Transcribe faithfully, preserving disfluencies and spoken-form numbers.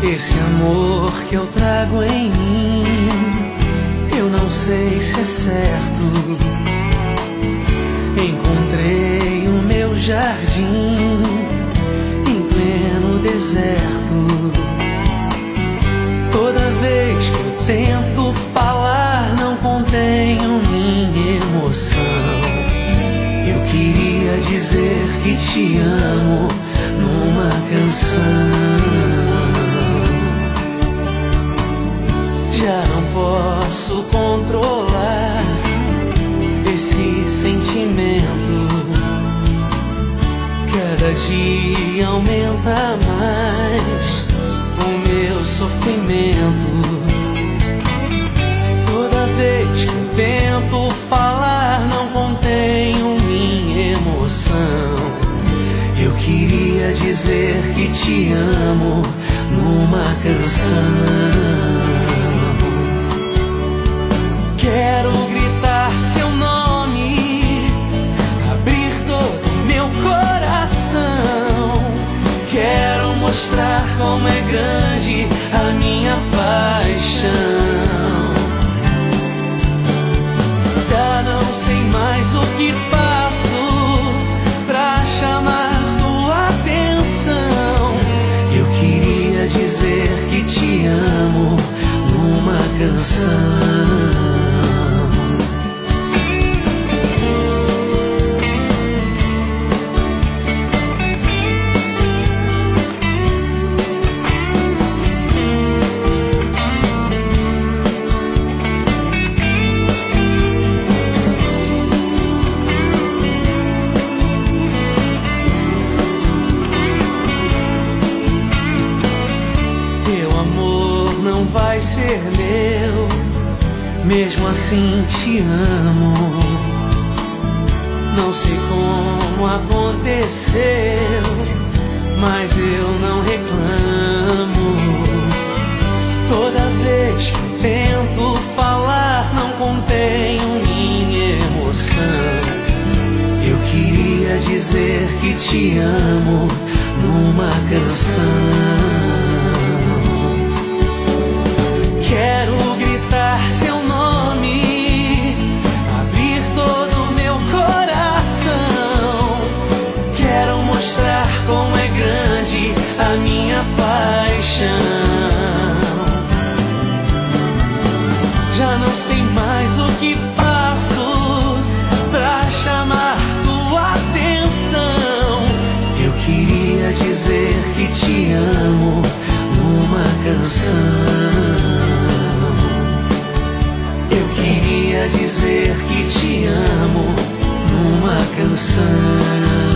Esse amor que eu trago em mim, eu não sei se é certo. Encontrei o meu jardim em pleno deserto. Toda vez que eu tento falar, não contenho minha emoção. Eu queria dizer que te amo numa canção. Já não posso controlar esse sentimento. Cada dia aumenta mais o meu sofrimento. Toda vez que eu tento falar, não contenho minha emoção. Eu queria dizer que te amo numa canção. Quero gritar seu nome, abrir todo o meu coração. Quero mostrar como é grande a minha paixão. Já não sei mais o que faço pra chamar tua atenção. Eu queria dizer que te amo numa canção. Vai ser meu, mesmo assim te amo. Não sei como aconteceu, mas eu não reclamo. Toda vez que eu tento falar, não contenho minha emoção. Eu queria dizer que te amo numa canção. Quero gritar seu nome, abrir todo o meu coração. Quero mostrar como é grande a minha paixão. Já não sei mais o que faço pra chamar tua atenção. Eu queria dizer que te amo numa canção. Eu queria dizer que te amo numa canção.